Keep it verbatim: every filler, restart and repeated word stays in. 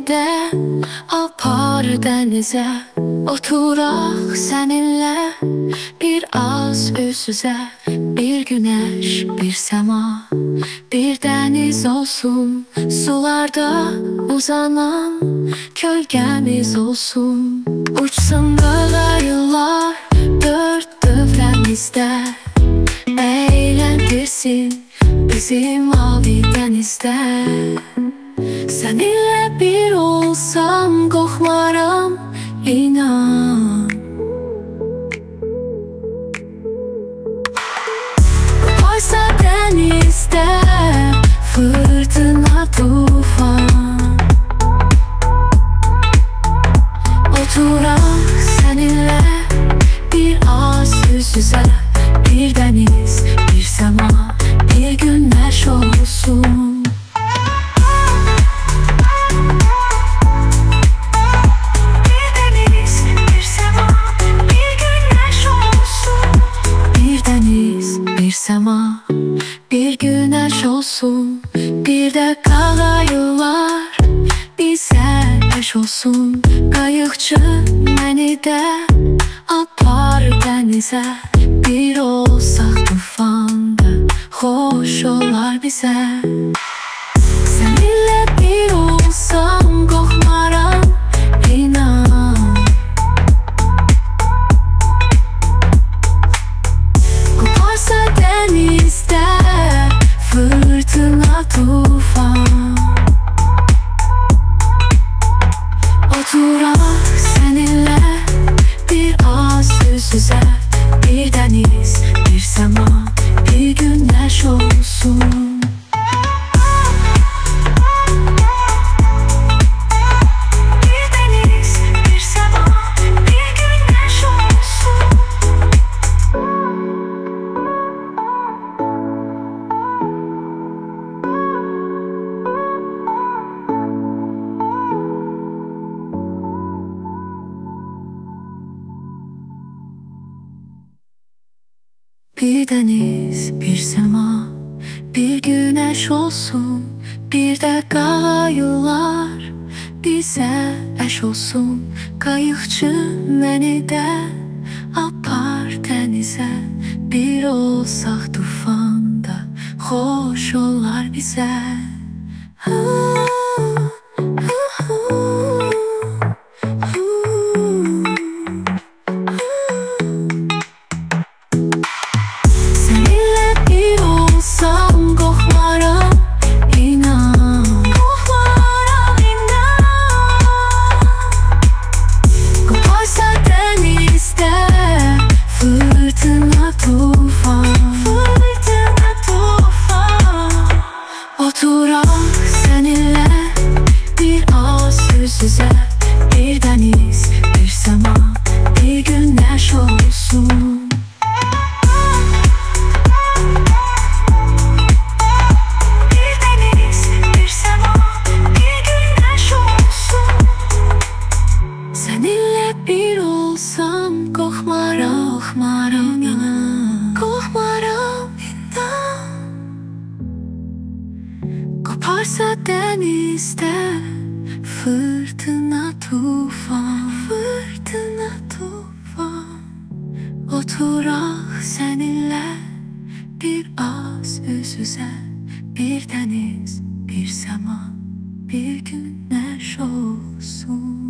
beni de apar denize. Oturak seninle biraz üst üze. Bir güneş, bir sema, bir deniz olsun. Sularda uzanan gölgemiz olsun. Uçsun böyle yıllar dört dövremizde. Eğlendirsin bizi mavi denizde. Seninle bir olsam korkmaram, inan. Oysa denizde fırtına tufan. Oturak seninle biraz yüz yüze. Bir deniz, bir sema, bir güneş olsun. Bir deniz, bir sema, bir güneş olsun. Bir deniz, bir sema, bir güneş olsun. Bir de kara yıllar bize eş olsun. Kayıkçı beni de apar denize. Bir olsak tufanda hoş olar bize. Seninle bir olsam korkmaram, inan. Koparsa denizde fırtına tufan. Oturak seninle biraz yüz yüze. Bir deniz, bir sema, bir güneş olsun. Bir deniz, bir sema, bir güneş olsun. Bir deniz, bir sema, bir güneş olsun. Bir de kara yıllar bize eş olsun. Kayıkçı beni de apar denize. Bir olsak tufanda hoş olar bize. Oturak seninle biraz yüz yüze. Bir deniz, bir sema, bir güneş olsun. Bir deniz, bir sema, bir güneş olsun. Seninle bir olsam korkmaram, korkmaram inan. Korkmaram inan. Koparsa denizde fırtına tufan. Fırtına tufan. Oturak seninle biraz yüz yüze. Bir deniz, bir sema, bir güneş olsun.